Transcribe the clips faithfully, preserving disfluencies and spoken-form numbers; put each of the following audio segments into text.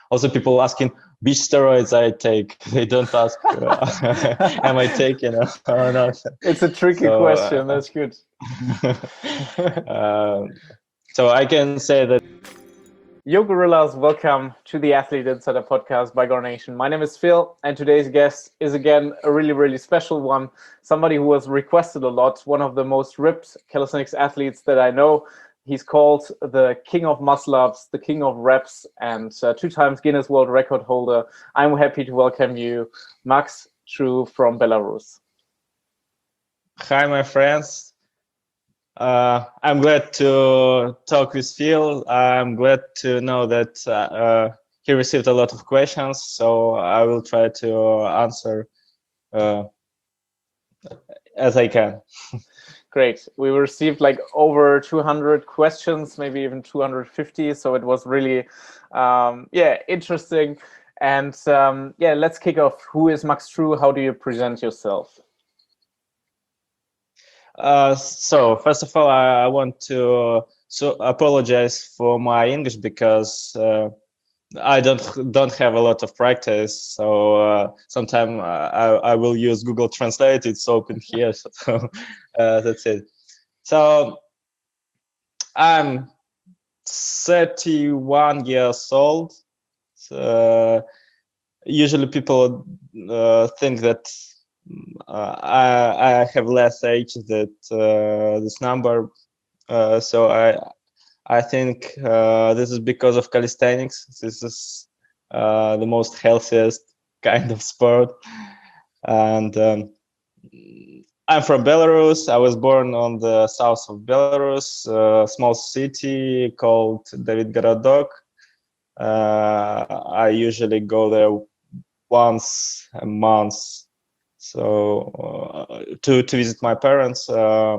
Also, people asking which steroids I take. They don't ask, uh, am I taking or not? It's a tricky So, question. uh, That's good. uh, so I can say that. Yo, gorillas, welcome to the Athlete Insider podcast by Gore Nation. My name is Phil, and today's guest is again a really, really special one. Somebody who was requested a lot, one of the most ripped calisthenics athletes that I know. He's called the king of muscle ups, the king of reps, and uh, two times Guinness World Record holder. I'm happy to welcome you, Max True from Belarus. Hi, my friends. Uh, I'm glad to talk with Phil. I'm glad to know that uh, he received a lot of questions, so I will try to answer uh, as I can. Great. We received like over two hundred questions, maybe even two hundred fifty. So it was really, um, yeah, interesting. And um, yeah, let's kick off. Who is Max True? How do you present yourself? Uh, so first of all, I, I want to so apologize for my English because uh, I don't don't have a lot of practice. So uh, sometime I, I will use Google Translate. It's open here, so uh, that's it. So I'm thirty-one years old. So, usually people uh, think that uh, I, I have less age than uh, this number. Uh, so I I think uh, this is because of calisthenics. This is uh, the most healthiest kind of sport. And um, I'm from Belarus. I was born on the south of Belarus, a small city called Davidgorodok. Uh, I usually go there once a month, so uh, to to visit my parents. Uh,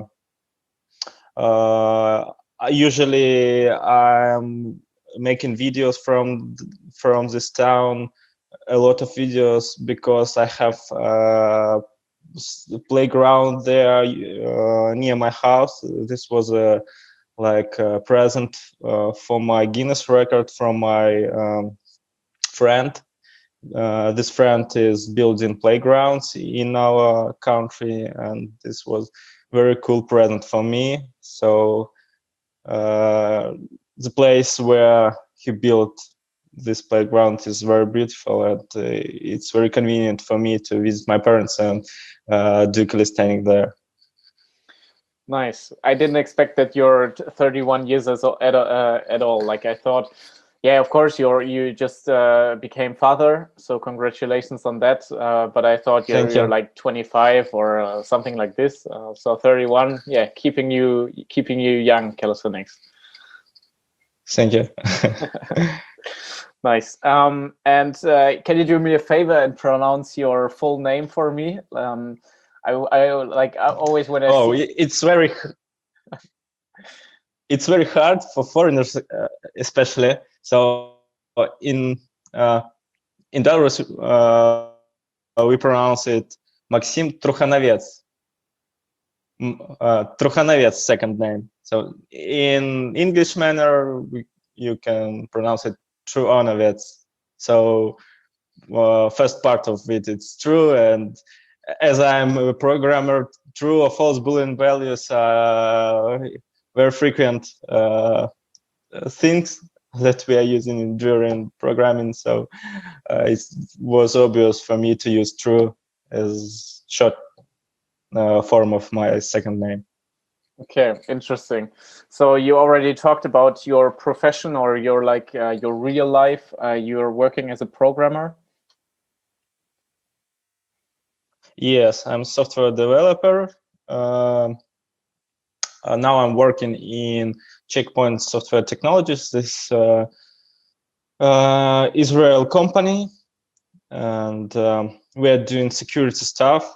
uh, I usually I'm making videos from from this town, a lot of videos because I have uh, playground there uh, near my house. This was a like a present uh, for my Guinness record from my um, friend. Uh, this friend is building playgrounds in our country, and this was very cool present for me. So uh, the place where he built this playground is very beautiful, and uh, it's very convenient for me to visit my parents and uh, do calisthenics there. Nice. I didn't expect that you're thirty-one years as at, uh, at all. Like I thought, yeah, of course you're you just uh, became father, so congratulations on that. Uh, but I thought you're Thank you're you. like twenty-five or uh, something like this. Uh, so thirty-one, yeah, keeping you keeping you young, calisthenics. Thank you. Nice. Um, and uh, can you do me a favor and pronounce your full name for me? Um, I, I like I always when I Oh, see. it's very it's very hard for foreigners, uh, especially. So in uh, in Belarus, uh, we pronounce it Maxim Truchanovets. Uh, Truchanovets, second name. So in English manner, we, you can pronounce it Truonovets. So uh, first part of it, it's true, and as I'm a programmer, true or false Boolean values are very frequent uh, things that we are using during programming. So uh, it was obvious for me to use true as short uh, form of my second name. Okay, interesting. So you already talked about your profession or your like uh, your real life. Uh, you're working as a programmer. Yes, I'm a software developer. Uh, uh, now I'm working in Checkpoint Software Technologies, this uh, uh, Israel company, and um, we are doing security stuff.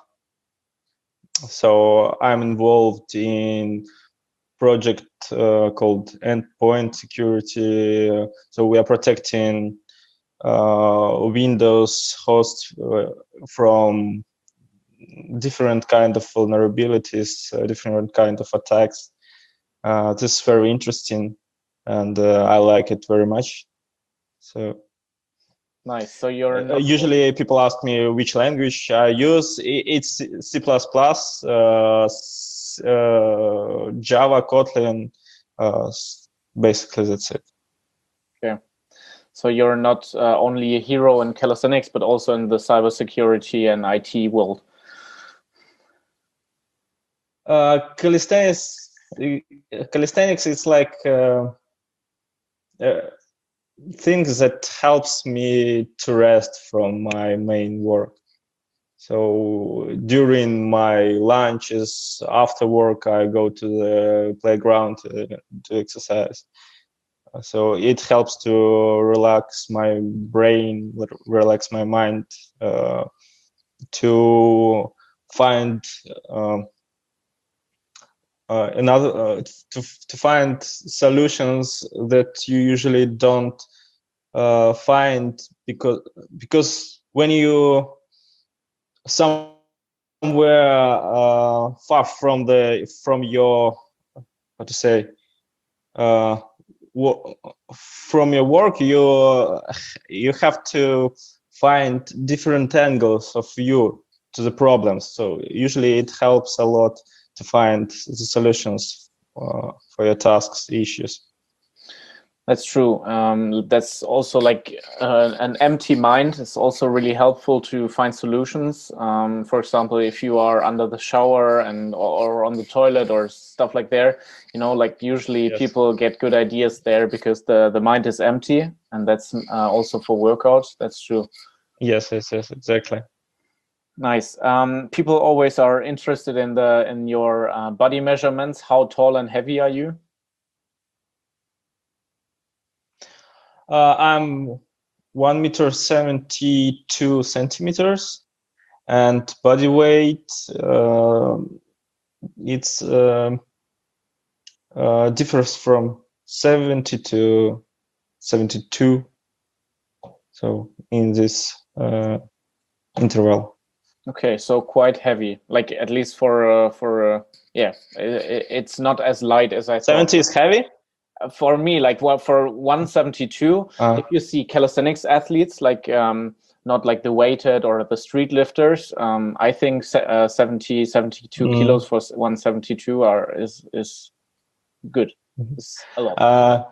So I'm involved in project uh, called Endpoint Security. Uh, so we are protecting uh, Windows hosts uh, from different kind of vulnerabilities, uh, different kind of attacks. Uh, this is very interesting, and uh, I like it very much. So Nice. So you're uh, usually people ask me which language I use. It's C plus plus, uh, uh, Java, Kotlin. Uh, basically, that's it. Okay. So you're not uh, only a hero in calisthenics, but also in the cybersecurity and I T world. Uh, calisthenics, calisthenics is like uh, uh, things that helps me to rest from my main work. So during my lunches, after work, I go to the playground to, to exercise. So it helps to relax my brain, relax my mind, uh, to find um, uh, another uh, to to find solutions that you usually don't uh, find, because because when you somewhere uh, far from the from your how to say uh, from your work, you you have to find different angles of view to the problems. So usually it helps a lot to find the solutions uh, for your tasks, issues. That's true. Um, that's also like uh, an empty mind is also really helpful to find solutions. Um, for example, if you are under the shower and or, or on the toilet or stuff like there, you know, like usually yes. people get good ideas there because the, the mind is empty, and that's uh, also for workouts. That's true. Yes, yes, yes, exactly. Nice. Um, people always are interested in the in your uh, body measurements. How tall and heavy are you? Uh, I'm one meter seventy-two centimeters, and body weight uh, it's uh, uh, differs from seventy to seventy-two. So in this uh, interval. Okay, so quite heavy, like at least for uh, for uh, yeah, it, it's not as light as I thought. seventy is heavy. For me, like well, for one seventy-two, uh, if you see calisthenics athletes, like um, not like the weighted or the street lifters, um, I think uh, seventy, seventy-two mm. kilos for one seventy-two are is is good. It's a lot. Uh,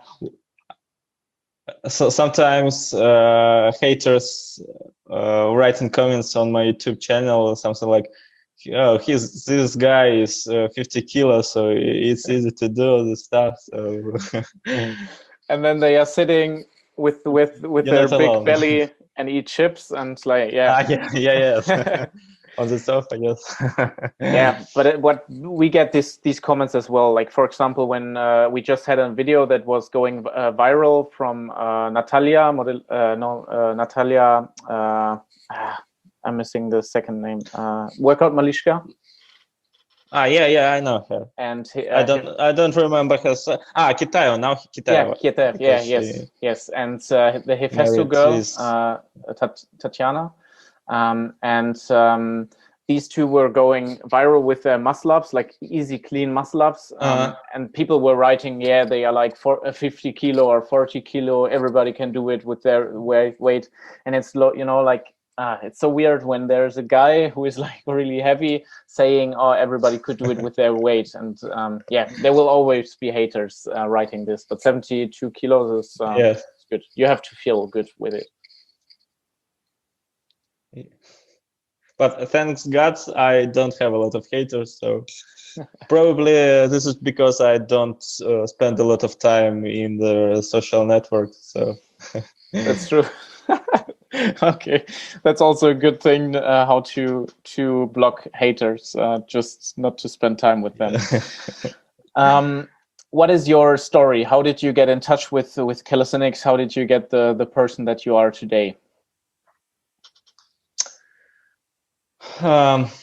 so sometimes uh, haters uh, write in comments on my YouTube channel or something like, oh, he's this guy is uh, fifty kilos, so it's easy to do the stuff. So. And then they are sitting with with with You're their big alone. belly and eat chips and like yeah ah, yeah yeah yeah on the sofa, yes. Yeah, but it, what we get this these comments as well. Like for example, when uh, we just had a video that was going uh, viral from uh, Natalia model uh, no uh, Natalia. Uh, I'm missing the second name. Uh, Workout Malishka. Ah, yeah, yeah, I know her. And he, uh, I don't, he, I don't remember her. Ah, Kitaev, now Kitaev. Yeah, Kitaev. Yeah, yes, she, yes. And uh, the Hephaestus girl, uh, Tat Tatiana, um, and um, these two were going viral with their muscle ups, like easy, clean muscle ups. Um, uh-huh. And people were writing, yeah, they are like for, uh, fifty kilo or forty kilo. Everybody can do it with their weight, and it's low, you know, like. Uh, it's so weird when there's a guy who is like really heavy saying, oh, everybody could do it with their weight. And um, yeah, there will always be haters uh, writing this, but seventy-two kilos is um, yes. good. You have to feel good with it. But thanks God, I don't have a lot of haters. So probably uh, this is because I don't uh, spend a lot of time in the social networks. So that's true. Okay, that's also a good thing. Uh, how to to block haters, uh, just not to spend time with them. um, what is your story? How did you get in touch with with calisthenics? How did you get the the person that you are today? Um,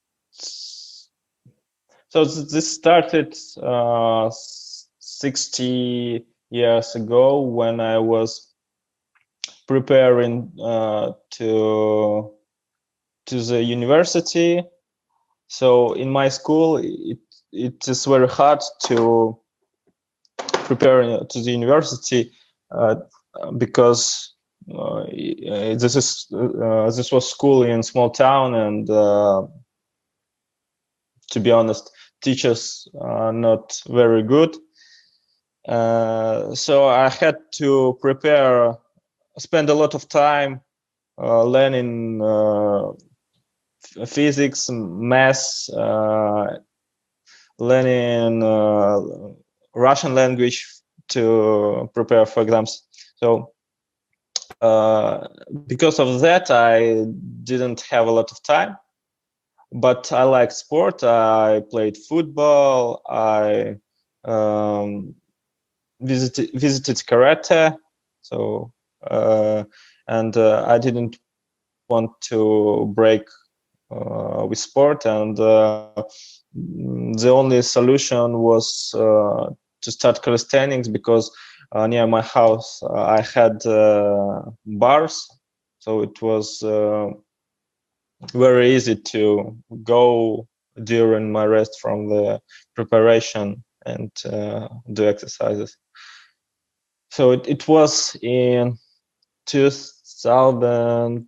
so this started uh, sixty years ago when I was preparing uh, to to the university. So in my school, it it is very hard to prepare to the university uh, because uh, this is uh, this was school in small town, and uh, to be honest, teachers are not very good. Uh, so I had to prepare, spend a lot of time uh, learning uh, physics, maths, uh, learning uh, Russian language to prepare for exams. So uh, because of that, I didn't have a lot of time. But I like sport. I played football. I um, visited visited karate. So uh, and uh, I didn't want to break uh, with sport, and uh, the only solution was uh, to start calisthenics, because uh, near my house uh, I had uh, bars, so it was uh, very easy to go during my rest from the preparation and uh, do exercises. So it, it was in two thousand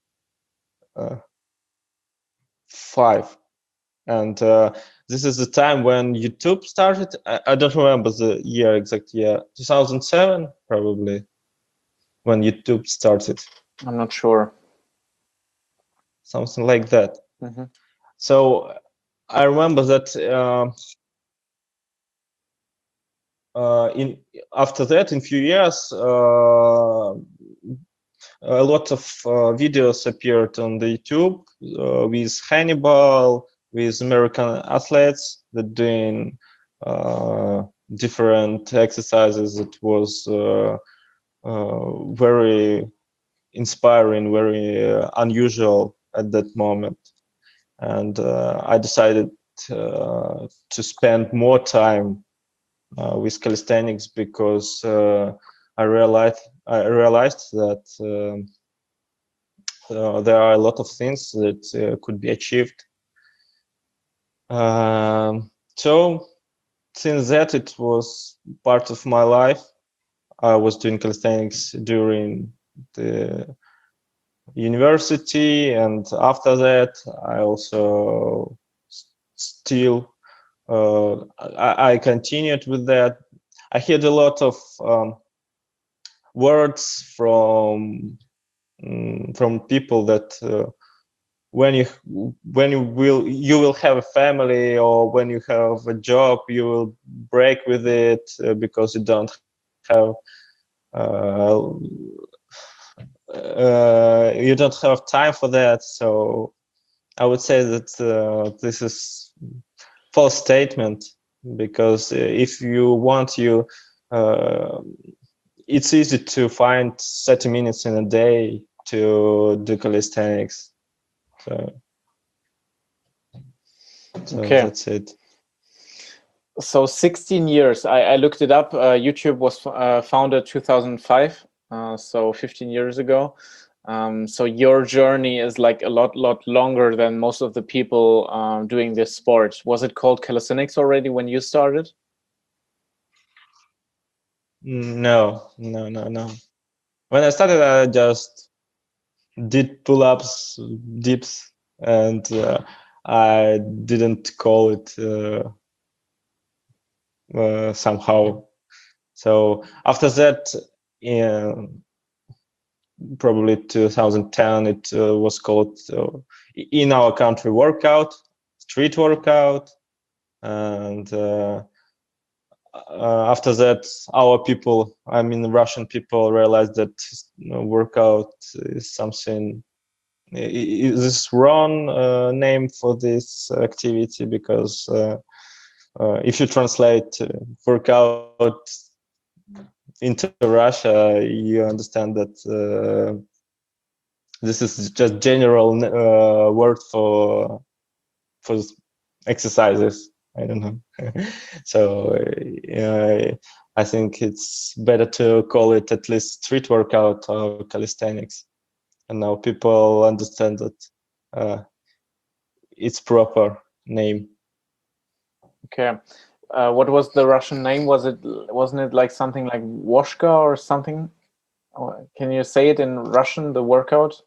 five, and uh, this is the time when YouTube started. I, I don't remember the year, exact year, two thousand seven probably, when YouTube started. I'm not sure. Something like that. Mm-hmm. So I remember that uh, uh, in after that, in few years, uh, a lot of uh, videos appeared on the YouTube uh, with Hannibal, with American athletes that doing uh, different exercises. It was uh, uh, very inspiring, very uh, unusual at that moment, and uh, I decided uh, to spend more time uh, with calisthenics, because uh, I realized I realized that um, uh, there are a lot of things that uh, could be achieved. Um, so since that, it was part of my life. I was doing calisthenics during the university, and after that, I also still uh, I, I continued with that. I heard a lot of um, words from um, from people that uh, when you when you will you will have a family, or when you have a job, you will break with it uh, because you don't have uh, uh, you don't have time for that. So I would say that uh, this is false statement, because uh, if you want, you uh, it's easy to find thirty minutes in a day to do calisthenics. So, so Okay. that's it. So sixteen years. I, I looked it up. Uh, YouTube was uh, founded two thousand five, uh, so fifteen years ago. Um, so your journey is like a lot, lot longer than most of the people um, doing this sport. Was it called calisthenics already when you started? No, no, no, no. When I started, I just did pull-ups, dips, and uh, I didn't call it uh, uh, somehow. So after that, in probably two thousand ten, it uh, was called uh, in our country workout, street workout, and uh, uh, after that, our people, I mean Russian people, realized that you know, workout is something. Is this wrong uh, name for this activity? Because uh, uh, if you translate uh, workout into Russia, you understand that uh, this is just general uh, word for for exercises. I don't know. So uh, I think it's better to call it at least street workout or calisthenics. And now people understand that uh, it's proper name. Okay. Uh, what was the Russian name? Was it wasn't it like something like Washka or something? Oh, can you say it in Russian, the workout?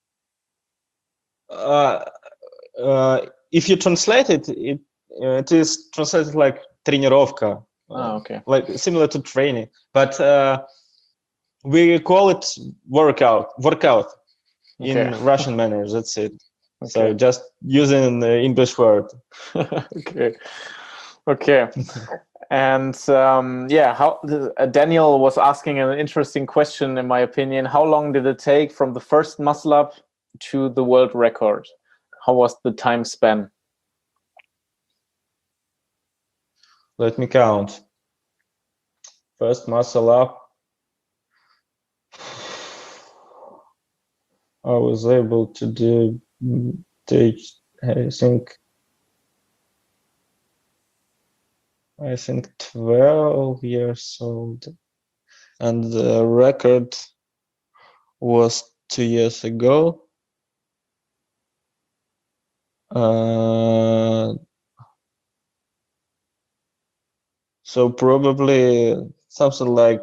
Uh, uh, if you translate it, it it is translated like тренировка, Ah, okay. like similar to training, but uh, we call it workout. Workout in Okay. Russian manner. That's it. Okay. So just using the English word. Okay. Okay. And um, yeah, how uh, Daniel was asking an interesting question, in my opinion. How long did it take from the first muscle up to the world record? How was the time span? Let me count. First muscle up. I was able to do take I think I think twelve years old, and the record was two years ago. Uh, so probably something like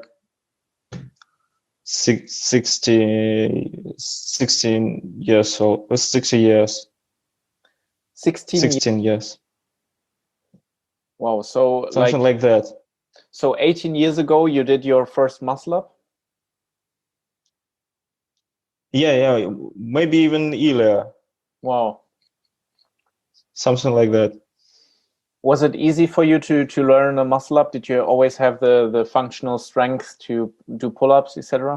six, sixty, sixteen years old, uh, sixty years. sixteen, sixteen years. Wow. So Something like, like that. So eighteen years ago, you did your first muscle up? Yeah, yeah, maybe even earlier. Wow. Something like that. Was it easy for you to to learn a muscle up? Did you always have the the functional strength to do pull-ups, et cetera?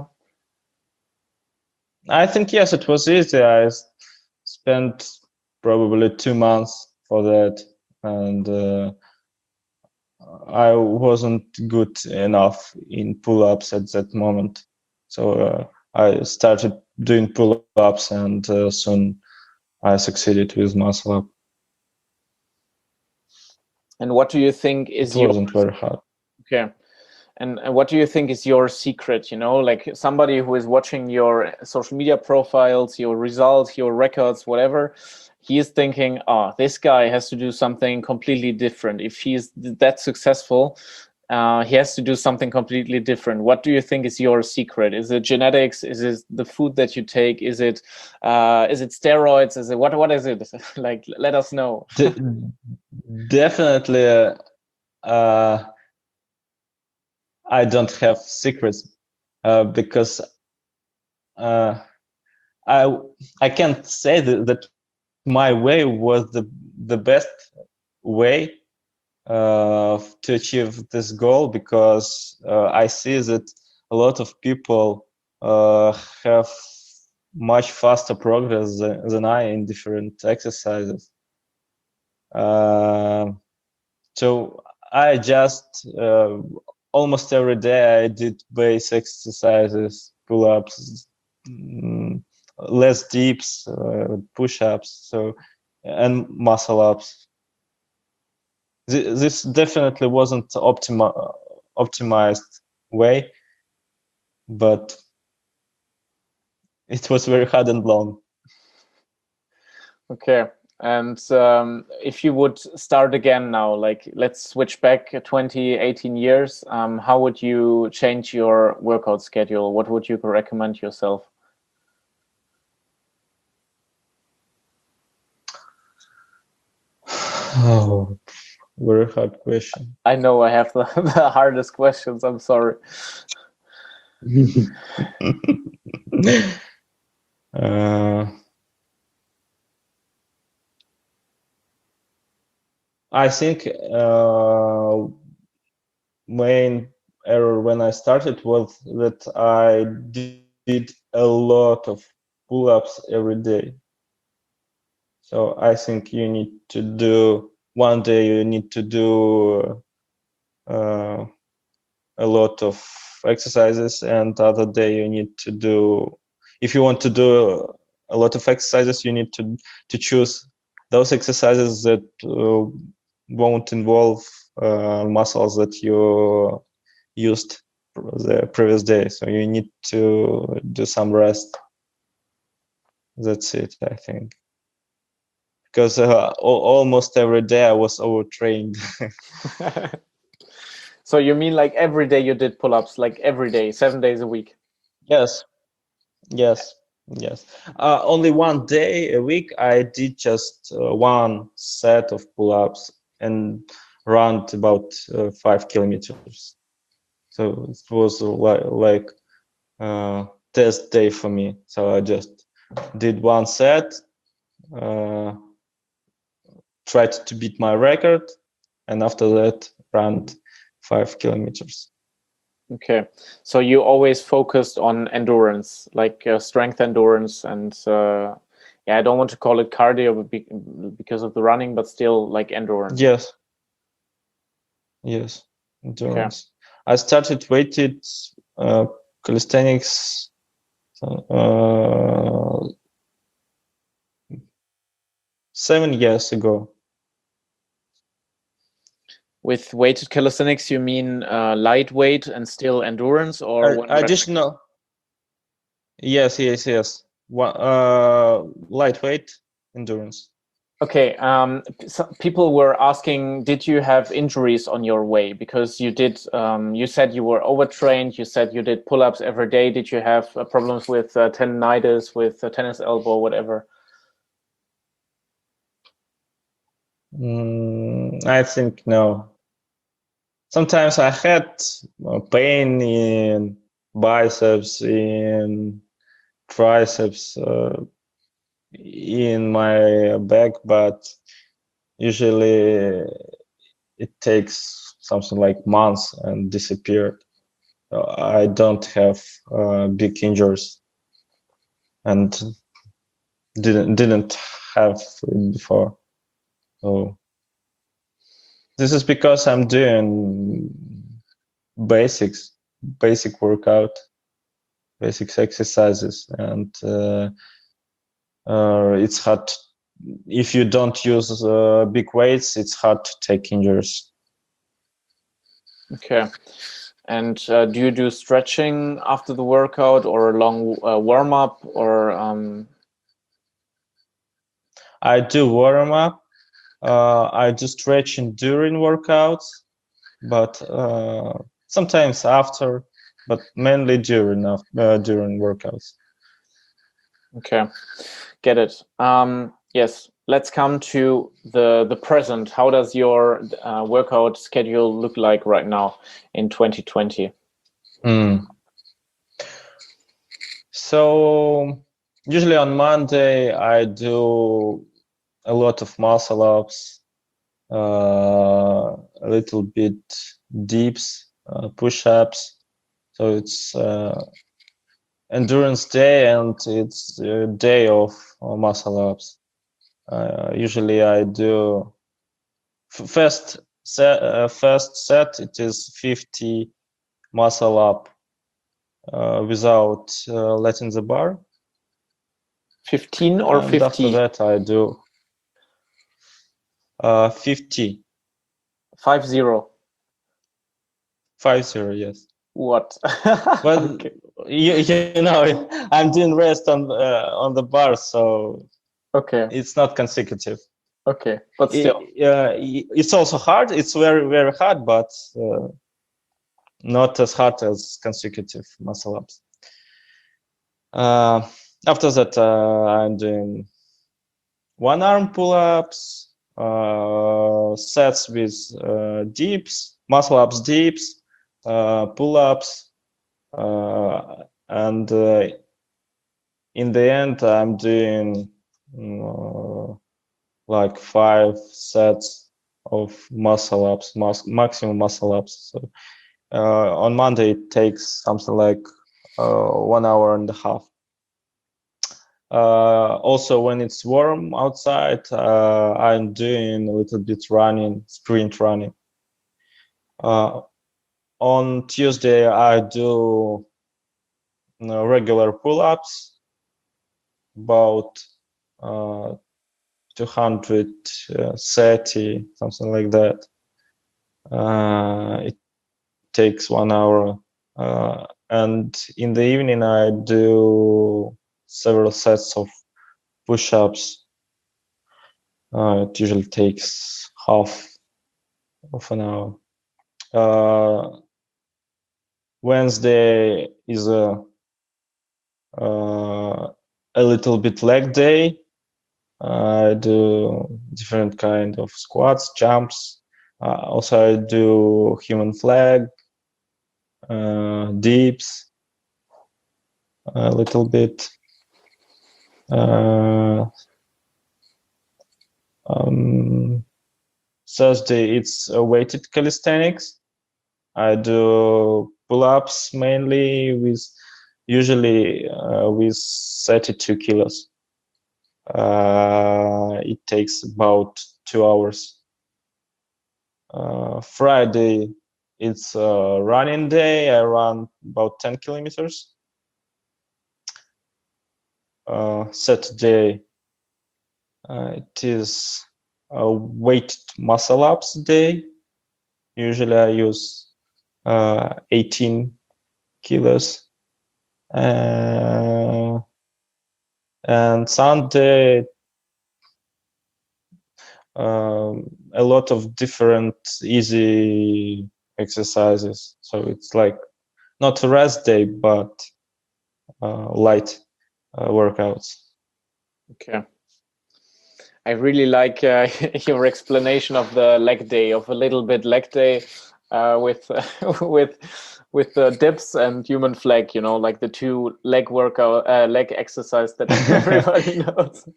I think yes, it was easy. I spent probably two months for that, and uh, I wasn't good enough in pull-ups at that moment. So uh, I started doing pull-ups, and uh, soon I succeeded with muscle up. And what do you think is it your wasn't very hard. Okay. And, and what do you think is your secret? You know, like somebody who is watching your social media profiles, your results, your records, whatever, he is thinking, oh, this guy has to do something completely different. If he's that successful, uh, he has to do something completely different. What do you think is your secret? Is it genetics? Is it the food that you take? Is it uh, is it steroids? Is it what? What is it? Like, let us know. De definitely. Uh, I don't have secrets uh, because uh, I I can't say that, that my way was the the best way uh, to achieve this goal, because uh, I see that a lot of people uh, have much faster progress than, than I in different exercises. Uh, so I just uh, almost every day I did base exercises, pull-ups, mm, less dips, uh, push-ups, so and muscle-ups. Th this definitely wasn't optima optimized way, but it was very hard and long. Okay. And um, if you would start again now, like let's switch back twenty, eighteen years, um, how would you change your workout schedule? What would you recommend yourself? Oh, very hard question. I know I have the, the hardest questions. I'm sorry. uh, I think uh, main error when I started was that I did a lot of pull-ups every day. So I think you need to do, one day you need to do uh, a lot of exercises, and other day you need to do, if you want to do a lot of exercises, you need to to choose those exercises that uh, won't involve uh, muscles that you used the previous day. So you need to do some rest. That's it, I think. Because uh, almost every day I was overtrained. So you mean like every day you did pull-ups, like every day, seven days a week? Yes, yes, yes. Uh, only one day a week I did just uh, one set of pull-ups and run about uh, five kilometers. So it was like like uh, test day for me. So I just did one set, uh, tried to beat my record, and after that ran five kilometers. Okay, so you always focused on endurance, like uh, strength endurance, and uh, yeah, I don't want to call it cardio be- because of the running, but still like endurance. Yes, yes, endurance. Okay. I started weighted uh, calisthenics uh, seven years ago. With weighted calisthenics, you mean uh, lightweight and still endurance, or I, additional? Yes, yes, yes. One, uh, lightweight endurance. Okay. Um, so people were asking, did you have injuries on your way? Because you did. Um, you said you were overtrained. You said you did pull-ups every day. Did you have uh, problems with uh, tendonitis, with uh, tennis elbow, whatever? Mm, I think no. Sometimes I had pain in biceps, in triceps, uh, in my back, but usually it takes something like months and disappeared. I don't have uh, big injuries and didn't didn't have it before. So this is because I'm doing basics, basic workout, basic exercises, and uh, uh, it's hard. If you don't use uh, big weights, it's hard to take injuries. Okay. And uh, do you do stretching after the workout, or a long uh, warm up, or? Um... I do warm up. Uh, I do stretching during workouts, but uh, sometimes after, but mainly during uh, during workouts. Okay, get it. Um, yes, let's come to the the present. How does your uh, workout schedule look like right now in twenty twenty? Mm. So usually on Monday I do a lot of muscle ups, uh, a little bit dips, uh, push-ups. So it's uh, endurance day and it's a day of uh, muscle ups. Uh, usually I do f- first set. Uh, first set it is fifty muscle up uh, without uh, letting the bar. Fifteen or and fifty? After that I do uh, fifty. Five zero. Five zero, yes. What? Well, okay. you you know, I'm doing rest on uh, on the bar, so okay, it's not consecutive. Okay, but still, it, uh, it's also hard. It's very very hard, but uh, not as hard as consecutive muscle ups. Uh, after that, uh, I'm doing one arm pull ups, uh, sets with uh, dips, muscle ups, dips, uh, pull ups, uh, and uh, in the end, I'm doing uh, like five sets of muscle ups, mus- maximum muscle ups. So uh, on Monday, it takes something like uh, one hour and a half. Uh, also, when it's warm outside, uh, I'm doing a little bit running, sprint running. Uh, on Tuesday, I do you know, regular pull-ups, about uh, two hundred thirty, something like that. Uh, it takes one hour. Uh, and in the evening, I do several sets of push-ups. Uh, it usually takes half of an hour. Uh, Wednesday is a uh, a little bit leg day. I do different kind of squats, jumps. Uh, also, I do human flag, uh, dips, a little bit. Uh, um, Thursday, it's uh, weighted calisthenics. I do pull-ups mainly with usually uh, with thirty-two kilos. Uh, it takes about two hours. Uh, Friday, it's a running day. I run about ten kilometers. Uh, Saturday, uh, it is a weighted muscle ups day. Usually I use uh, eighteen kilos. Uh, and Sunday, um, a lot of different easy exercises. So it's like not a rest day, but uh, light uh, workouts. Okay. I really like uh, your explanation of the leg day, of a little bit leg day uh, with with with the dips and human flag. You know, like the two leg workout, uh, leg exercise that everybody knows.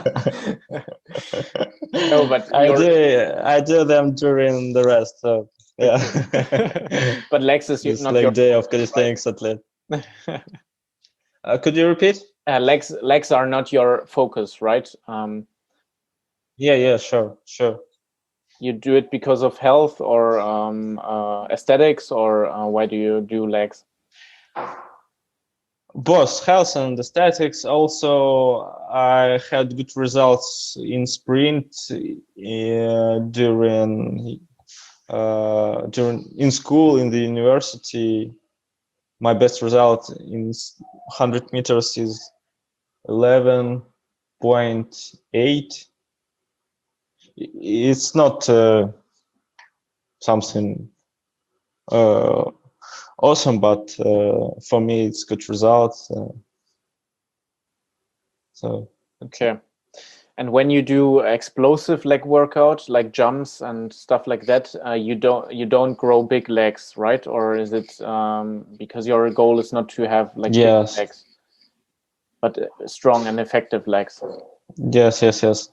No, but I you're... do I do them during the rest. So yeah. But legs is This not leg your day of focus, calisthenics right? athlete. Uh, could you repeat? Uh, legs legs are not your focus, right? Um, yeah, yeah, sure, sure. You do it because of health or um, uh, aesthetics, or uh, why do you do legs? Both health and aesthetics. Also, I had good results in sprint uh, during uh, during in school, in the university. My best result in one hundred meters is eleven point eight. It's not uh, something uh, awesome, but uh, for me, it's good results. Uh, so okay. And when you do explosive leg workout, like jumps and stuff like that, uh, you don't you don't grow big legs, right? Or is it um, because your goal is not to have like yes. big legs, but strong and effective legs? Yes, yes, yes.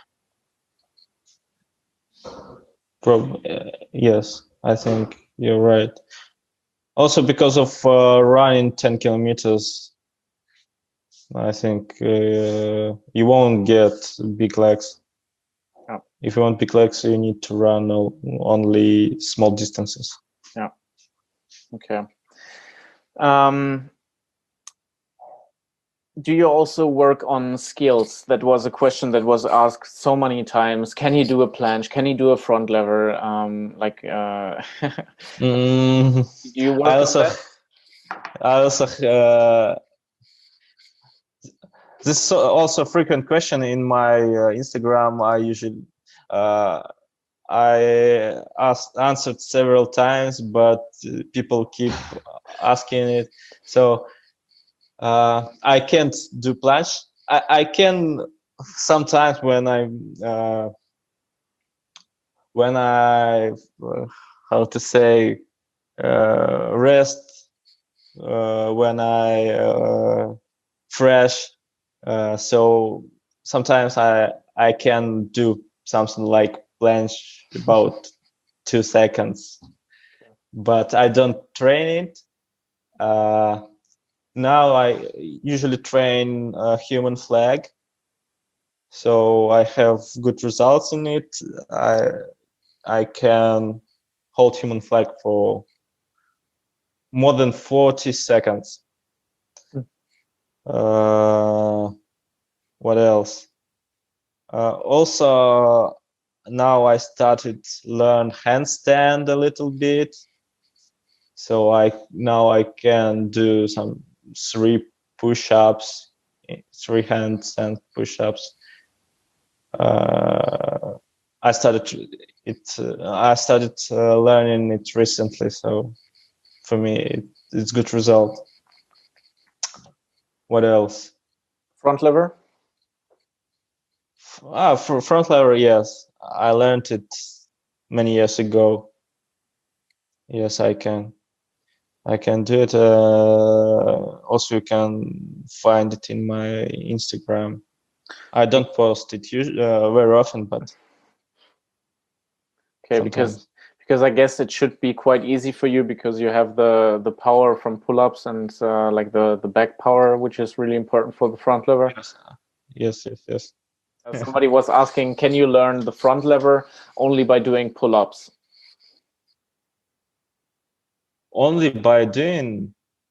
Prob uh, yes, I think you're right. Also, because of uh, running ten kilometers, I think uh, you won't get big legs. Yeah. If you want big legs, you need to run only small distances. Yeah. Okay. Um, do you also work on skills? That was a question that was asked so many times. Can you do a planche? Can you do a front lever? Um, like, uh, mm, do you work I also, on that? I also, uh, this is also a frequent question in my uh, Instagram. I usually, uh, I asked, answered several times, but people keep asking it. So uh, I can't do planche. I, I can sometimes when I'm uh, when I uh, how to say uh, rest uh, when I uh, fresh. Uh, so sometimes I I can do something like planche about two seconds, but I don't train it. Uh, now I usually train a human flag, so I have good results in it. I I can hold human flag for more than forty seconds. Mm. Uh, what else? Uh, also, now I started learn handstand a little bit. So I now I can do some three push-ups, three handstand push-ups. Uh, I started it. Uh, I started uh, learning it recently, so for me, it, it's good result. What else? Front lever? Ah, for front lever, yes. I learned it many years ago. Yes, I can. I can do it. Uh, also, you can find it in my Instagram. I don't post it usually, uh, very often, but okay, sometimes. because because I guess it should be quite easy for you because you have the the power from pull-ups and uh, like the the back power, which is really important for the front lever. Yes, yes, yes. yes. Uh, somebody was asking, can you learn the front lever only by doing pull-ups? Only by doing.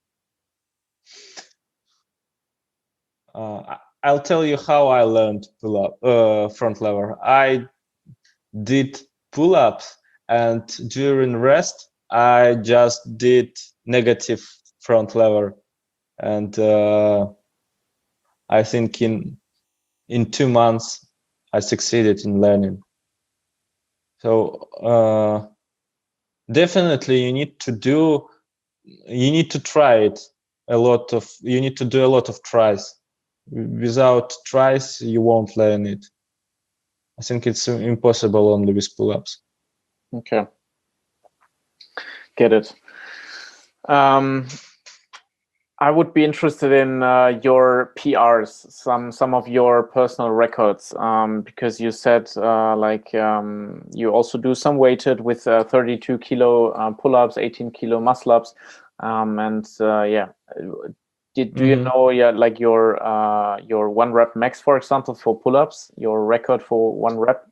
Uh, I'll tell you how I learned pull up uh, front lever. I did pull ups, and during rest, I just did negative front lever, and uh, I think in in two months I succeeded in learning. So uh, definitely, you need to do. You need to try it a lot of. You need to do a lot of tries. Without tries, you won't learn it. I think it's impossible only with pull-ups. Okay, get it. Um, I would be interested in uh, your P Rs, some some of your personal records, um, because you said uh, like um, you also do some weighted with uh, thirty-two kilo uh, pull-ups, eighteen kilo muscle-ups, um, and uh, yeah. Did do you Mm-hmm. know yeah like your uh, your one rep max, for example, for pull-ups, your record for one rep?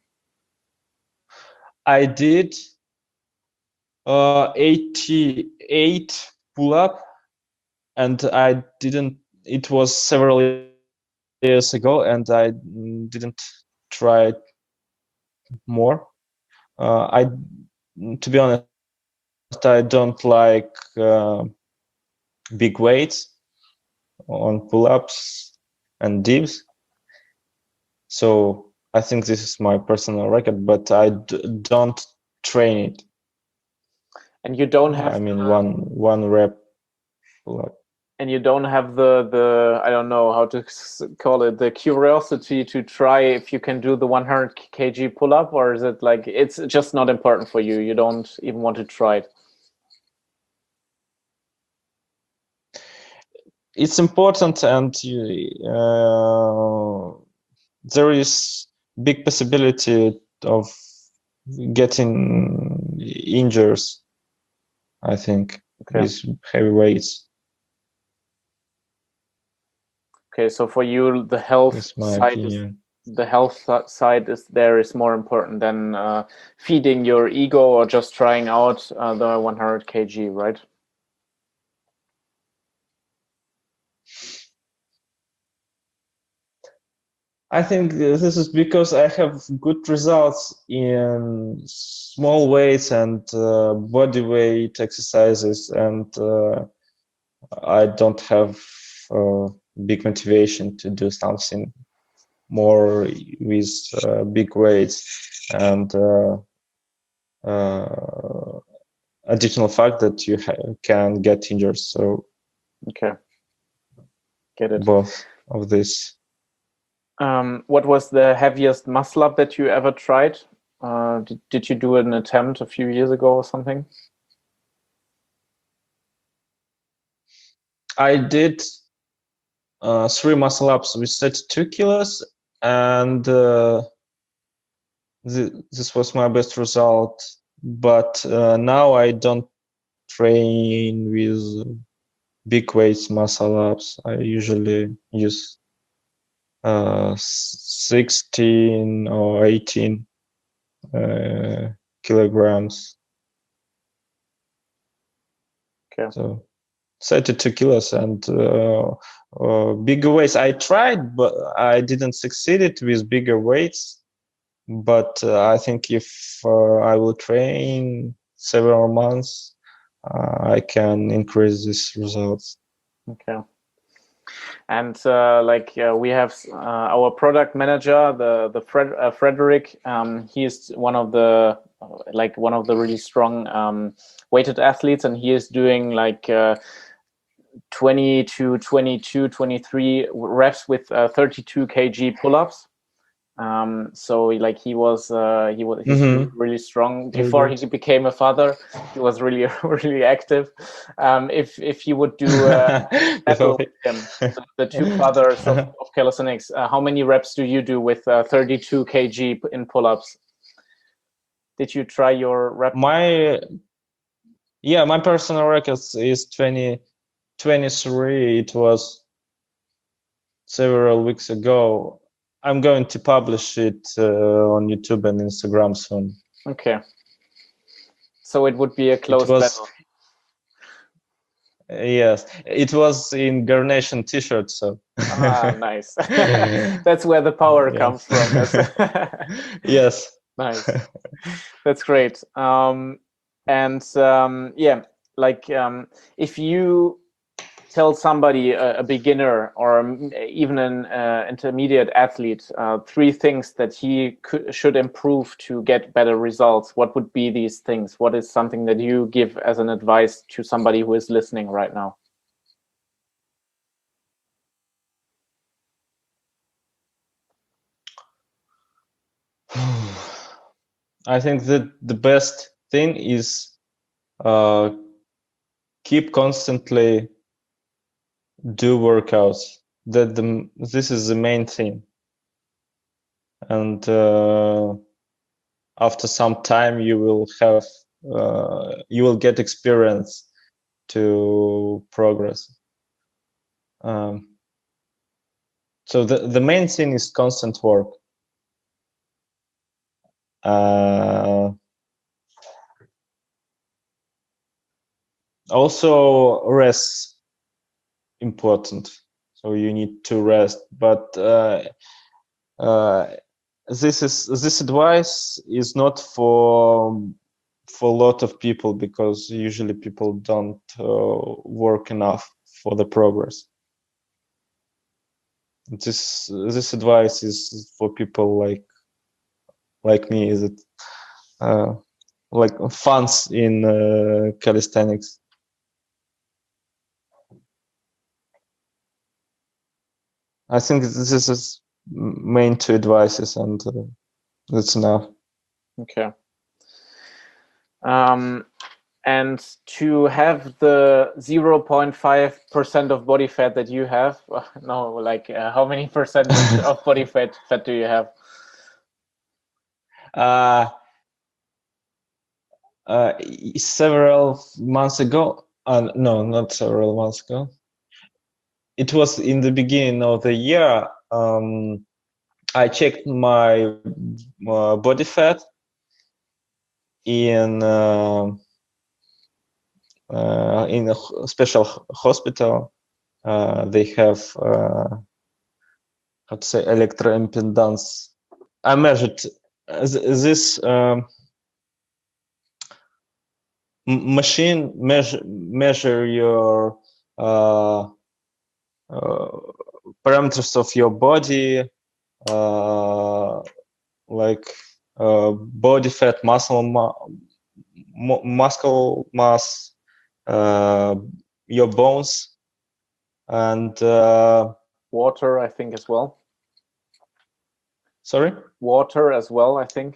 I did uh, eighty-eight pull-up, and I didn't. It was several years ago, and I didn't try it more. Uh, I, to be honest, I don't like uh, big weights on pull-ups and dips. So I think this is my personal record, but I d- don't train it. And you don't have I mean, the, one one rep pull-up. and you don't have the the I don't know how to call it, the curiosity to try if you can do the one hundred kilogram pull-up, or is it like it's just not important for you? You don't even want to try it. It's important, and uh, there is big possibility of getting injuries, I think, Okay. with heavy weights. Okay, so for you, the health That's my side is opinion. the health side is there is more important than uh, feeding your ego or just trying out uh, the one hundred kilogram, right? I think this is because I have good results in small weights and uh, body weight exercises, and uh, I don't have uh, big motivation to do something more with uh, big weights, and uh, uh, additional fact that you ha- can get injured. So Okay, get it. both of this. Um, what was the heaviest muscle up that you ever tried? Uh, did, did you do an attempt a few years ago or something? I did uh, three muscle ups with thirty-two kilos, and uh, th- this was my best result. But uh, now I don't train with big weights muscle ups. I usually use uh, sixteen or eighteen uh, kilograms. Okay. So thirty-two kilos and uh, uh, bigger weights. I tried, but I didn't succeed it with bigger weights. But uh, I think if uh, I will train several months, uh, I can increase these results. Okay. And uh, like uh, we have uh, our product manager, the the Fred, uh, Frederick. Um, he is one of the like one of the really strong um, weighted athletes, and he is doing like uh, twenty to twenty-two, twenty-three reps with uh, thirty-two kilograms pull-ups. Um, so like he was, uh, he was he's Mhm. really, really strong. Very Before good. he became a father, he was really, really active. Um, if if you would do uh, battle with him, the, the two fathers of, of calisthenics, uh, how many reps do you do with uh, thirty-two kilograms in pull-ups? Did you try your rep? My yeah, my personal record is twenty, twenty-three. It was several weeks ago. I'm going to publish it uh, on YouTube and Instagram soon. Okay. So it would be a close It was, battle. yes, it was in Garnation T-shirt. So ah, nice. That's where the power yeah. comes from. Yes. Nice. That's great. Um, and um, yeah, like um, if you tell somebody, a, a beginner or even an uh, intermediate athlete, uh, three things that he could, should improve to get better results, what would be these things? What is something that you give as an advice to somebody who is listening right now? I think that the best thing is uh, keep constantly do workouts. That the this is the main thing, and uh, after some time you will have uh, you will get experience to progress. Um, so the the main thing is constant work. Uh, also rest important, so you need to rest, but uh, uh, this is this advice is not for for a lot of people, because usually people don't uh, work enough for the progress. This this advice is for people like like me. Is it uh, like fans in uh, calisthenics? I think this is main two advices, and uh, that's enough. Okay. Um, and to have the zero point five percent of body fat that you have, no, like uh, how many percentage of body fat fat do you have? Uh, uh, several months ago, uh, no, not several months ago. It was in the beginning of the year. Um, I checked my uh, body fat in uh, uh, in a special hospital. Uh, they have uh, how to say electroimpedance. I measured this um, machine measure measure your uh, uh, parameters of your body, uh, like uh, body fat, muscle ma muscle mass, uh, your bones, and uh, water, I think, as well. Sorry? Water as well, I think.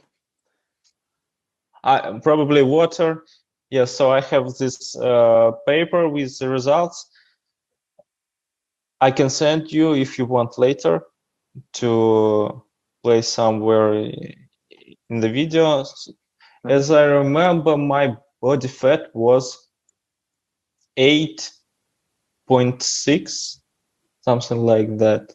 I probably water. Yeah, so I have this uh, paper with the results. I can send you if you want later to play somewhere in the video. Mm-hmm. As I remember, my body fat was eight point six, something like that.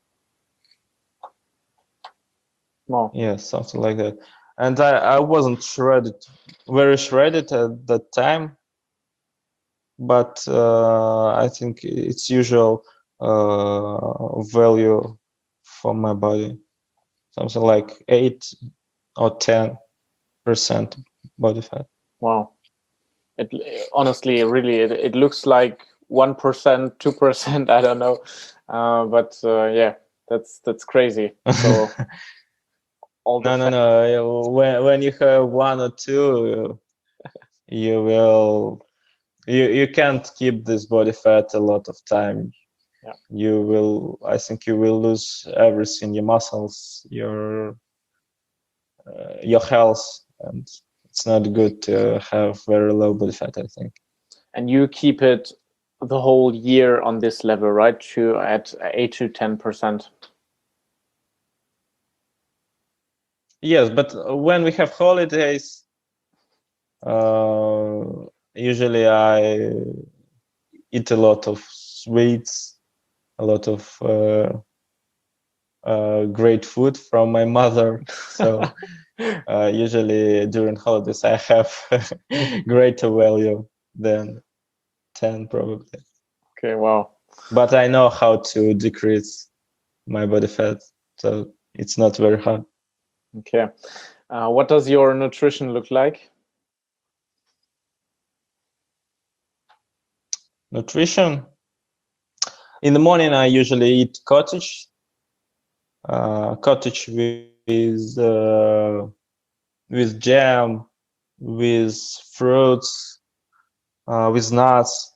Wow. Yeah, something like that. And I, I wasn't shredded, very shredded at that time, but uh, I think it's usual uh, value for my body, something like eight or ten percent body fat. Wow. It honestly, really, it, it looks like one percent, two percent, I don't know. Uh, but uh, yeah, that's that's crazy. So all the no, no, no. When, when you have one or two, you will you you can't keep this body fat a lot of time. Yeah. You will, I think, you will lose everything: your muscles, your uh, your health, and it's not good to have very low body fat, I think. And you keep it the whole year on this level, right? To at eight to ten percent. Yes, but when we have holidays, uh, usually I eat a lot of sweets, a lot of uh, uh, great food from my mother. So uh, usually during holidays I have greater value than ten probably. Okay, wow. But I know how to decrease my body fat, so it's not very hard. Okay. Uh, what does your nutrition look like? Nutrition. In the morning, I usually eat cottage. Uh, cottage with uh, with jam, with fruits, uh, with nuts,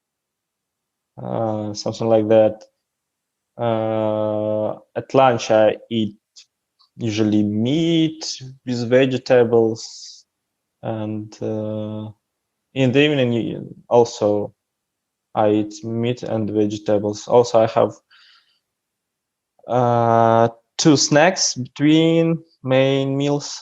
uh, something like that. Uh, at lunch, I eat usually meat with vegetables, and uh, in the evening also I eat meat and vegetables. Also, I have uh, two snacks between main meals.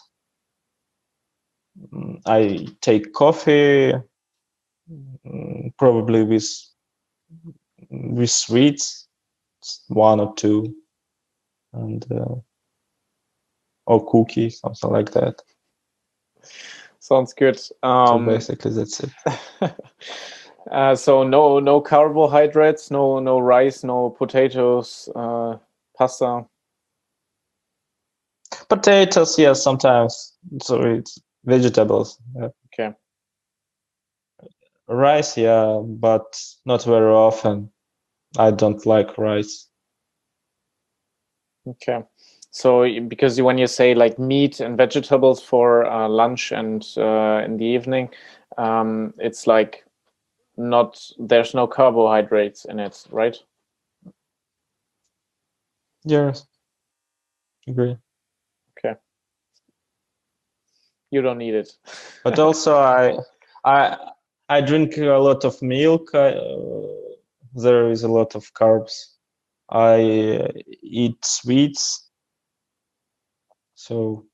I take coffee, probably with with sweets, one or two, and uh, or cookie, something like that. Sounds good. Um, so basically, that's it. uh, so no no carbohydrates, no no rice, no potatoes, uh, pasta. Potatoes, yes, sometimes. So it's vegetables. Yeah. Okay. Rice, yeah, but not very often. I don't like rice. Okay. So because when you say like meat and vegetables for uh, lunch and uh, in the evening, um, it's like not, there's no carbohydrates in it, right? Yes, agree. Okay. You don't need it. But also, I I I drink a lot of milk. I, uh, there is a lot of carbs. I uh, eat sweets. So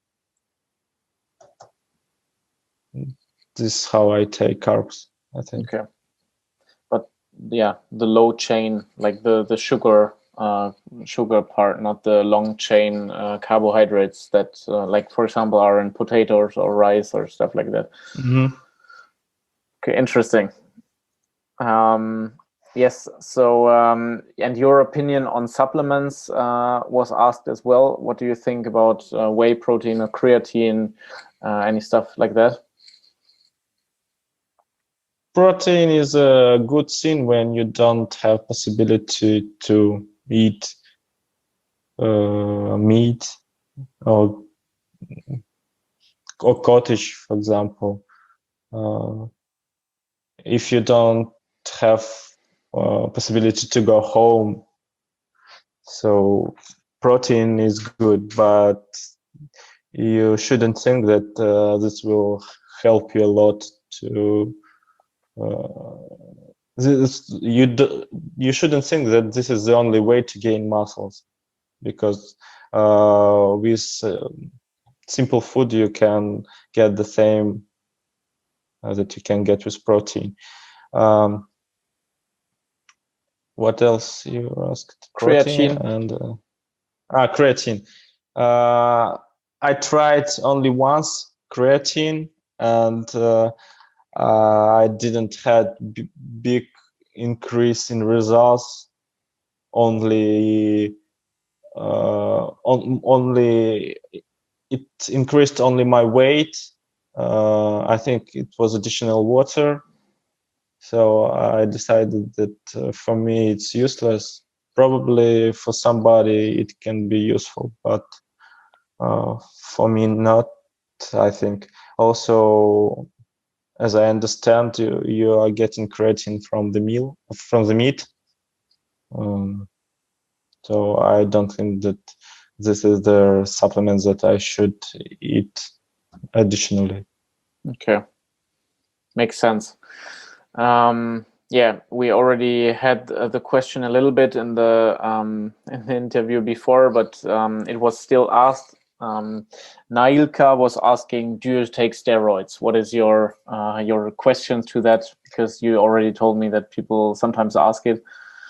this is how I take carbs, I think. Okay. But yeah, the low chain, like the the sugar uh, sugar part, not the long chain uh, carbohydrates that, uh, like for example, are in potatoes or rice or stuff like that. Mm-hmm. Okay, interesting. Um, yes. So, um, and your opinion on supplements uh, was asked as well. What do you think about uh, whey protein or creatine, uh, any stuff like that? Protein is a good thing when you don't have possibility to eat uh, meat or or cottage, for example. Uh, if you don't have uh, possibility to go home, so protein is good, but you shouldn't think that uh, this will help you a lot to uh, this, you do, you shouldn't think that this is the only way to gain muscles, because uh, with uh, simple food you can get the same uh, that you can get with protein. Um, what else you asked? Creatine. Protein and uh, ah, creatine. Uh, I tried only once creatine, and uh, uh, I didn't had b- big increase in results. Only, uh, on, only it increased only my weight. Uh, I think it was additional water. So I decided that uh, for me it's useless. Probably for somebody it can be useful, but uh, for me not, I think. Also, as I understand, you, you are getting creatine from the meal, from the meat. Um, so I don't think that this is the supplement that I should eat additionally. Okay, makes sense. Um, yeah, we already had uh, the question a little bit in the um, in the interview before, but um, it was still asked. Um, Nailka was asking, "Do you take steroids?" What is your uh, your question to that? Because you already told me that people sometimes ask it.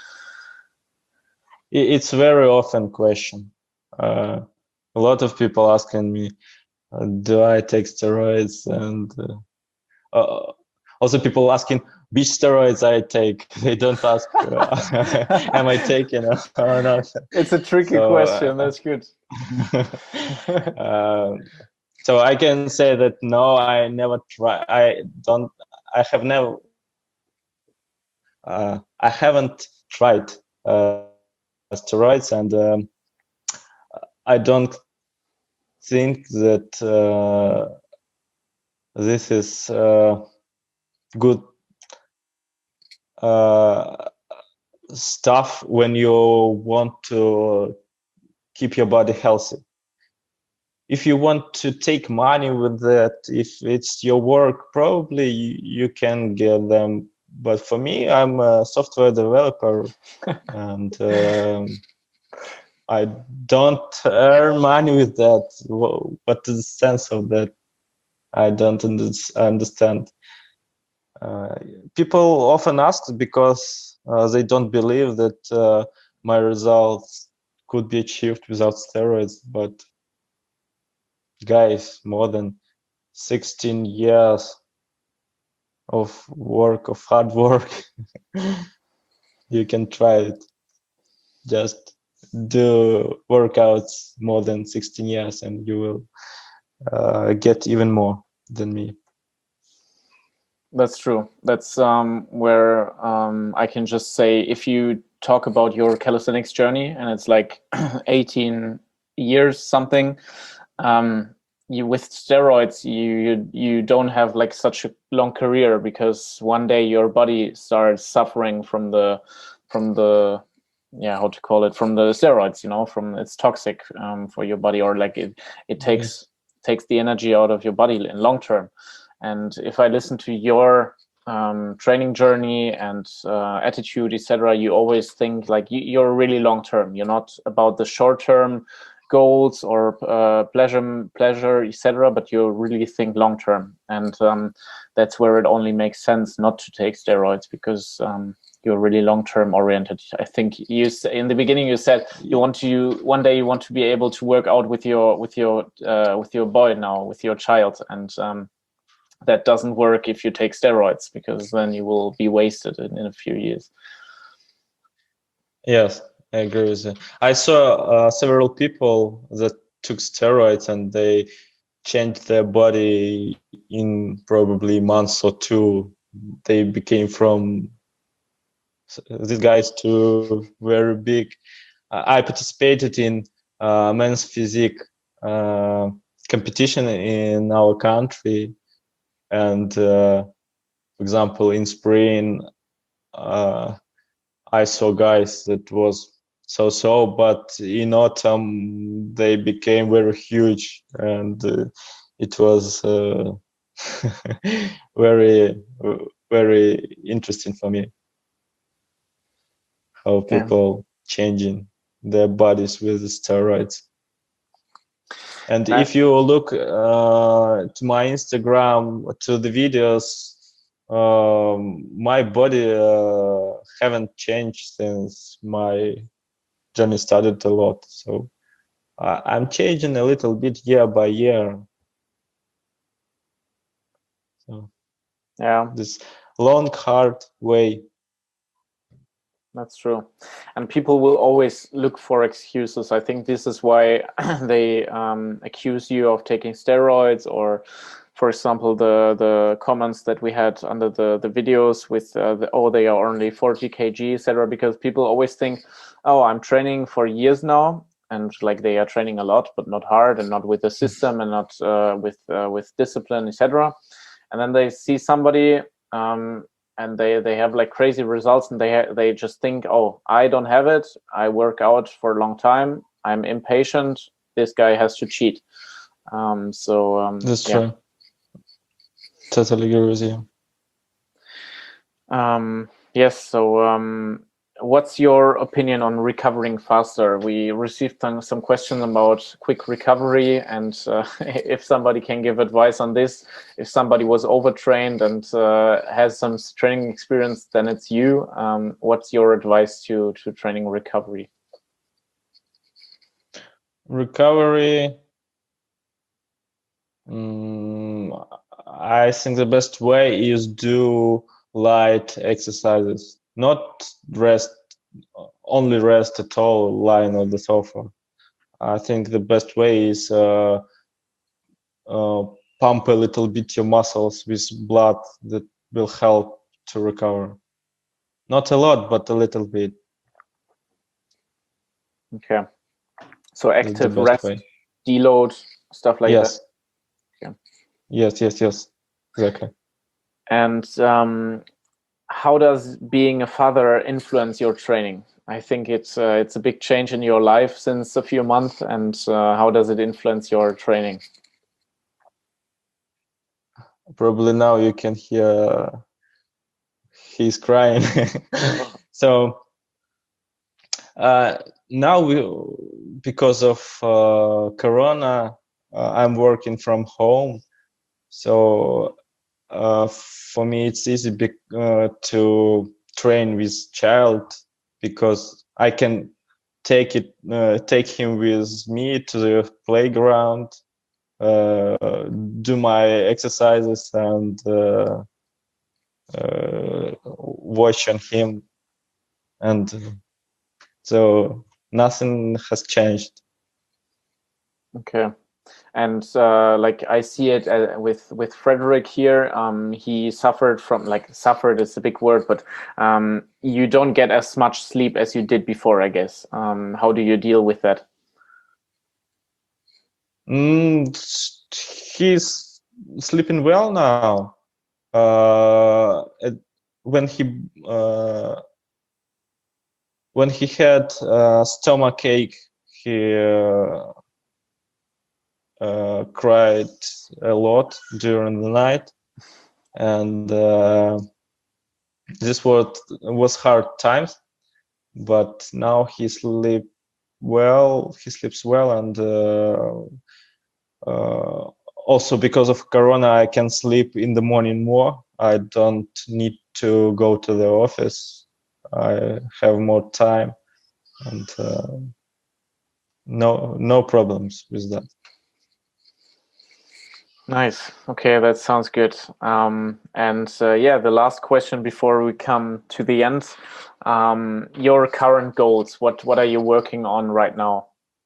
It's very often question. Uh, a lot of people asking me, uh, "Do I take steroids?" And uh, uh, also people asking which steroids I take. They don't ask, uh, "Am I taking or not?" It's a tricky so, question. Uh, That's good. uh, so I can say that no, I never try. I don't. I have never. Uh, I haven't tried uh, steroids, and um, I don't think that uh, this is uh, good uh, stuff when you want to keep your body healthy. If you want to take money with that, if it's your work, probably you, you can get them. But for me, I'm a software developer, and um, I don't earn money with that. What is the sense of that? I don't understand. Uh, people often ask because uh, they don't believe that uh, my results could be achieved without steroids. But guys, more than sixteen years of work, of hard work, you can try it. Just do workouts more than sixteen years and you will uh, get even more than me. That's true. That's um, where um, I can just say, if you talk about your calisthenics journey and it's like eighteen years something, um, you with steroids, you, you you don't have like such a long career, because one day your body starts suffering from the from the yeah how to call it from the steroids. You know, from it's toxic um, for your body, or like it it takes Yes. takes the energy out of your body in long term. And if I listen to your um, training journey and uh, attitude, et cetera, you always think like you, you're really long term. You're not about the short term goals or uh, pleasure, pleasure, et cetera. But you really think long term, and um, that's where it only makes sense not to take steroids, because um, you're really long term oriented. I think you in the beginning you said you want to one day you want to be able to work out with your with your uh, with your boy now, with your child, and um, that doesn't work if you take steroids, because then you will be wasted in, in a few years. Yes, I agree with you. I saw uh, several people that took steroids and they changed their body in probably months or two. They became from these guys to very big. I participated in uh, men's physique uh, competition in our country, and uh, for example, in spring, uh, I saw guys that was so-so, but in autumn they became very huge, and uh, it was uh, very, very interesting for me how people yeah. changing their bodies with steroids. And that, if you look uh, to my Instagram, to the videos, um, my body uh, haven't changed since my journey started a lot. So uh, I'm changing a little bit year by year. So yeah, this long, hard way. That's true. And people will always look for excuses. I think this is why they um, accuse you of taking steroids, or, for example, the the comments that we had under the, the videos with, uh, the, oh, they are only forty kilograms, et cetera, because people always think, oh, I'm training for years now, and like they are training a lot, but not hard and not with a system and not uh, with uh, with discipline, et cetera. and then they see somebody um, and they they have like crazy results, and they ha- they just think, oh, I don't have it. I work out for a long time. I'm impatient. This guy has to cheat. Um, so um, That's yeah. true. Totally agree with you. Um, yes. So, um, what's your opinion on recovering faster? We received some, some questions about quick recovery, and uh, if somebody can give advice on this. If somebody was overtrained and uh, has some training experience, then it's you. Um, what's your advice to to training recovery? Recovery. Um, I think the best way is do light exercises, not rest, only rest at all, lying on the sofa. I think the best way is uh, uh, pump a little bit your muscles with blood that will help to recover. Not a lot, but a little bit. Okay. So That's the active best rest, way. deload, stuff like Yes. that. Okay. Yes, yes, yes. Exactly. And um, how does being a father influence your training? I think it's uh, it's a big change in your life since a few months, and uh, how does it influence your training? Probably now you can hear he's crying. So uh, now we, because of uh, Corona, uh, I'm working from home. So uh, for me, it's easy be, uh, to train with child because I can take it, uh, take him with me to the playground, uh, do my exercises, and uh, uh, watch on him, and so nothing has changed. Okay. And uh, like I see it uh, with with Frederick here, um, he suffered from like suffered is a big word, but um, you don't get as much sleep as you did before, I guess. Um, how do you deal with that? Mm, he's sleeping well now. Uh, it, when he uh, when he had uh, stomach ache, he uh, uh, cried a lot during the night, and uh, this was was hard times. But now he sleep well. He sleeps well, and uh, uh, also because of Corona, I can sleep in the morning more. I don't need to go to the office. I have more time, and uh, no no problems with that. Nice. Okay, that sounds good. Um, and uh, yeah, the last question before we come to the end. Um, your current goals. What what are you working on right now?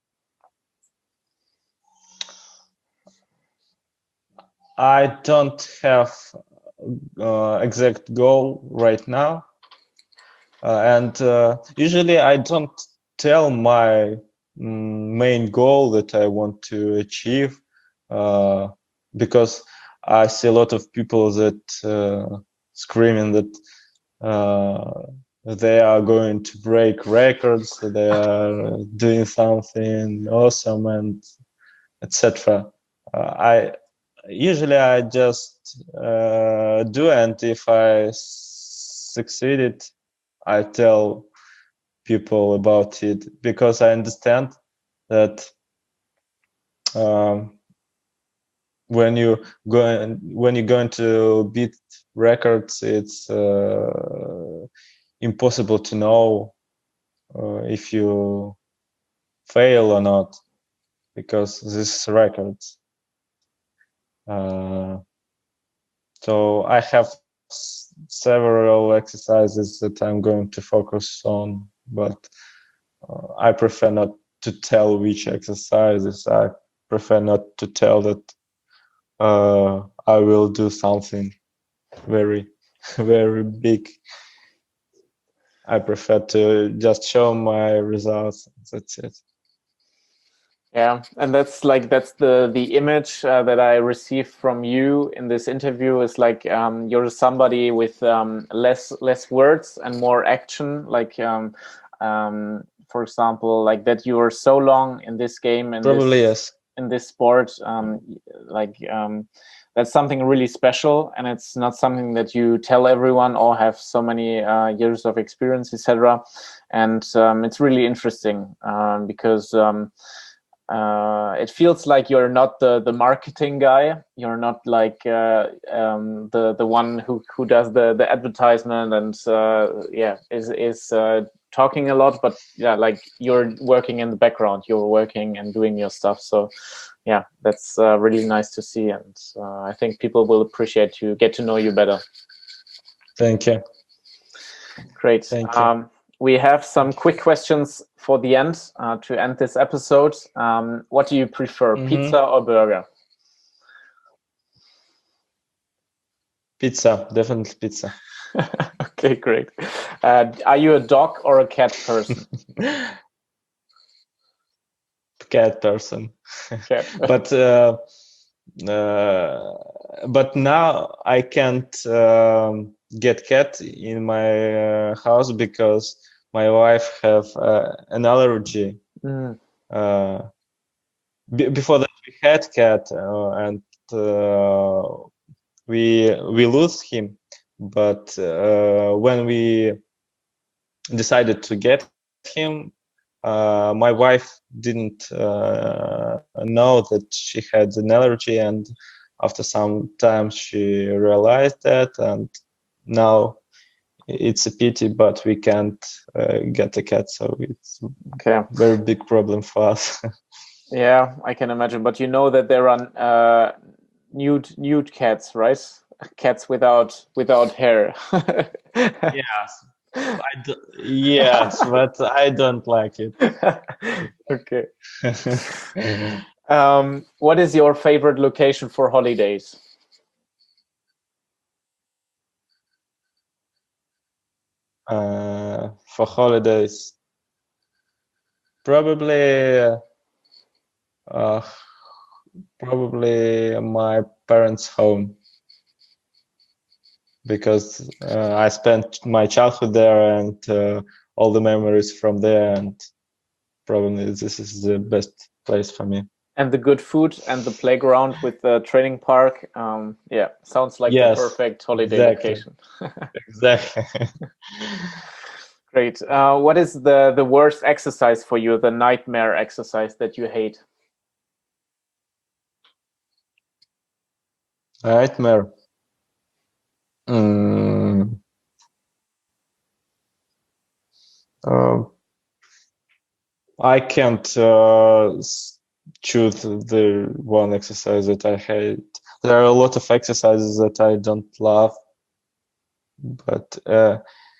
I don't have uh, exact goal right now, uh, and uh, usually I don't tell my mm, main goal that I want to achieve, uh, because I see a lot of people that uh, screaming that uh, they are going to break records, they are doing something awesome, and et cetera. Uh, I usually I just uh, do, and if I succeeded, I tell people about it because I understand that um, when you go when you're going to beat records, it's uh, impossible to know uh, if you fail or not because this records. Uh, so I have s- several exercises that I'm going to focus on, but uh, I prefer not to tell which exercises. I prefer not to tell that uh, I will do something very, very big. I prefer to just show my results. That's it. Yeah, and that's like that's the the image uh, that I received from you in this interview is like um, you're somebody with um, less less words and more action. Like um, um, for example, like that you are so long in this game and Probably this yes. in this sport. Um, like um, that's something really special, and it's not something that you tell everyone or have so many uh, years of experience, et cetera. And um, it's really interesting um, because. Um, uh, it feels like you're not the the marketing guy. You're not like uh, um, the the one who who does the the advertisement and uh, yeah is is uh, talking a lot. But yeah, like you're working in the background. You're working and doing your stuff. So yeah, that's uh, really nice to see, and uh, I think people will appreciate you, get to know you better. Thank you. Great. Thank you. Um, we have some quick questions for the end uh, to end this episode. Um, what do you prefer, Mm-hmm. pizza or burger? Pizza, definitely pizza. Okay, great. Uh, are you a dog or a cat person? Cat person. Cat. but uh, uh, but now I can't um, get cat in my uh, house because my wife have uh, an allergy. Mm. Uh, b- before that we had cat uh, and uh, we we lose him, but uh, when we decided to get him, uh, my wife didn't uh, know that she had an allergy, and after some time she realized that, and now it's a pity, but we can't uh, get a cat, so it's okay. a very big problem for us. Yeah, I can imagine. But you know that there are uh, nude nude cats, right? Cats without without hair. Yes, I do, yes, but I don't like it. Okay. um, what is your favorite location for holidays? Uh, for holidays, probably, uh, probably my parents' home, because uh, I spent my childhood there and uh, all the memories from there, and probably this is the best place for me. And the good food and the playground with the training park. Um, yeah, sounds like Yes, the perfect holiday exactly. location. Exactly. Great. Uh, what is the the worst exercise for you? The nightmare exercise that you hate? Nightmare. Mm. Uh, I can't uh, choose the one exercise that I hate. There are a lot of exercises that I don't love, but uh,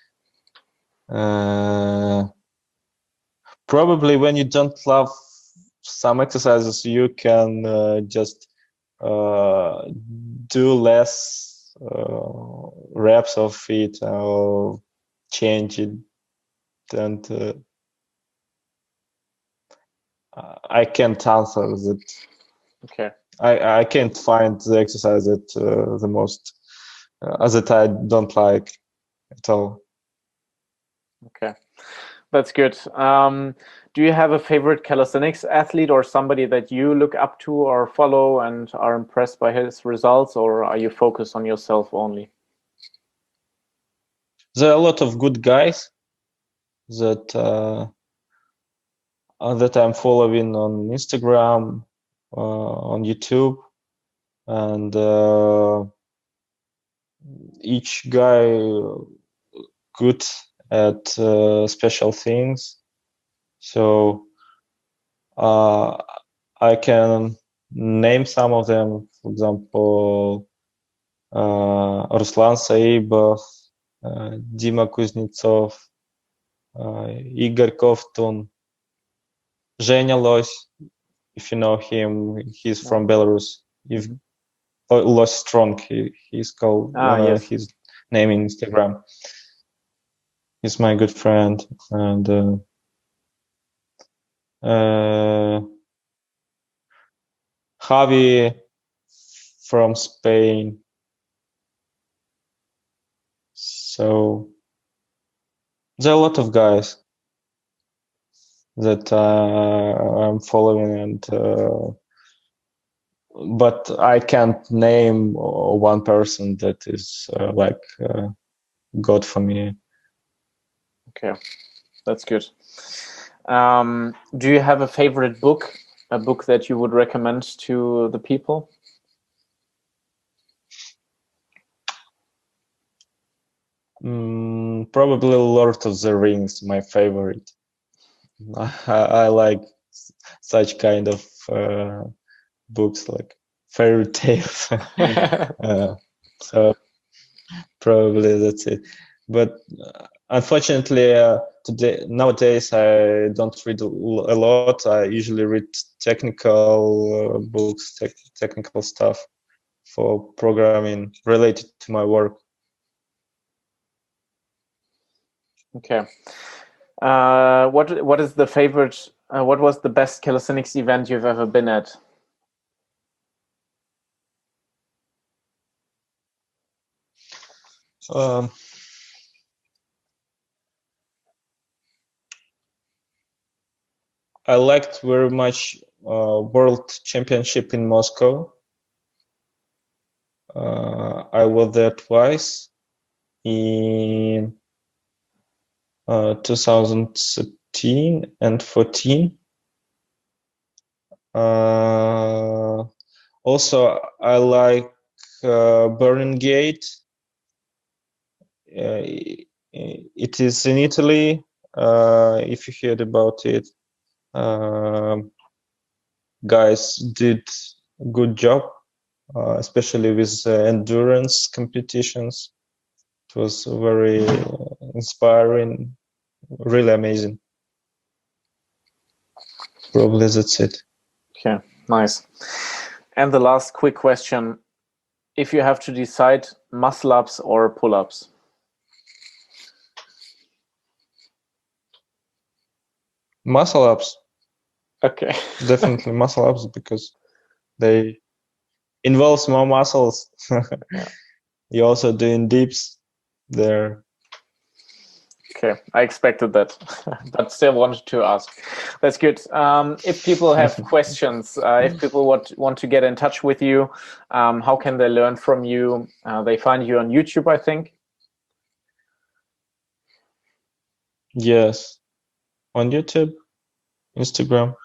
uh, probably when you don't love some exercises, you can uh, just uh, do less uh, reps of it or change it, and uh, I can't answer that. Okay. I, I can't find the exercise that uh, the most uh, that I don't like at all. Okay, that's good. Um, do you have a favorite calisthenics athlete or somebody that you look up to or follow and are impressed by his results, or are you focused on yourself only? There are a lot of good guys that uh, that I'm following on Instagram, uh, on YouTube, and uh, each guy good at uh, special things. So uh, I can name some of them. For example, uh, Ruslan Saibov, uh, Dima Kuznetsov, uh, Igor Kovtun, Zhenya Lось, if you know him, he's from Belarus. If oh, Lось Strong, he, he's called Ah, uh, yes. his name in Instagram. He's my good friend, and uh, uh, Javi from Spain. So there are a lot of guys that uh, I'm following, and uh, but I can't name one person that is uh, like uh, God for me. Okay, that's good. Um, do you have a favorite book, a book that you would recommend to the people? Mm, probably Lord of the Rings, my favorite. I, I like such kind of uh, books, like fairy tales. uh, so probably that's it. But uh, unfortunately, uh, today nowadays I don't read a lot. I usually read technical uh, books, tech technical stuff for programming related to my work. Okay. Uh, what what is the favorite? Uh, what was the best calisthenics event you've ever been at? Um, I liked very much uh, World Championship in Moscow. Uh, I was there twice in uh, two thousand thirteen and fourteen. Uh, also, I like uh, Burning Gate. Uh, it is in Italy. Uh, if you heard about it, uh, guys did a good job, uh, especially with uh, endurance competitions. It was very inspiring, really amazing. Probably that's it. Okay, nice. And the last quick question: if you have to decide, muscle ups or pull ups? Muscle ups. Okay. Definitely muscle ups, because they involves more muscles. Yeah. You're also doing dips there. Okay, I expected that, but still wanted to ask. That's good. Um, if people have questions, uh, if people want want to get in touch with you, um, how can they learn from you? Uh, they find you on YouTube, I think. Yes, on YouTube, Instagram.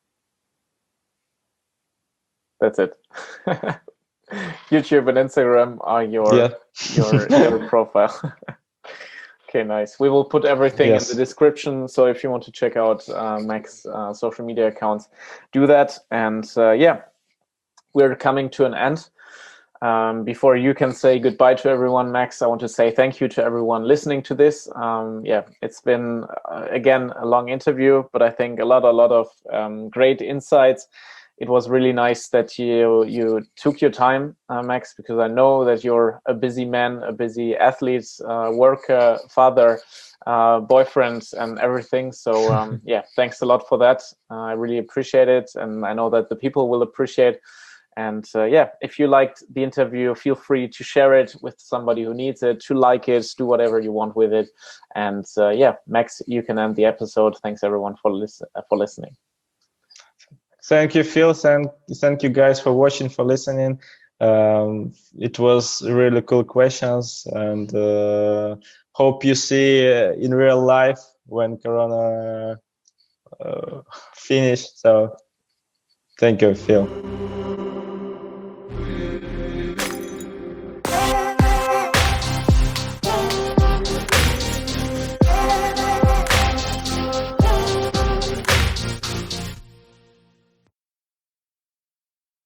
That's it. YouTube and Instagram are your Yeah. your your profile. Okay, nice. We will put everything Yes. in the description. So if you want to check out uh, Mac's uh, social media accounts, do that. And uh, yeah, we're coming to an end. Um, before you can say goodbye to everyone, Max, I want to say thank you to everyone listening to this. Um, yeah, it's been, uh, again, a long interview, but I think a lot, a lot of um, great insights. It was really nice that you you took your time, uh, Max, because I know that you're a busy man, a busy athlete, uh, worker, father, uh, boyfriend, and everything. So um, yeah, thanks a lot for that. Uh, I really appreciate it, and I know that the people will appreciate. And uh, yeah, if you liked the interview, feel free to share it with somebody who needs it, to like it, do whatever you want with it. And uh, yeah, Max, you can end the episode. Thanks everyone for lis- for listening. Thank you, Phil. Thank, thank you guys for watching, for listening. Um, it was really cool questions, and uh, hope you see uh, in real life when Corona uh, finished. So thank you, Phil.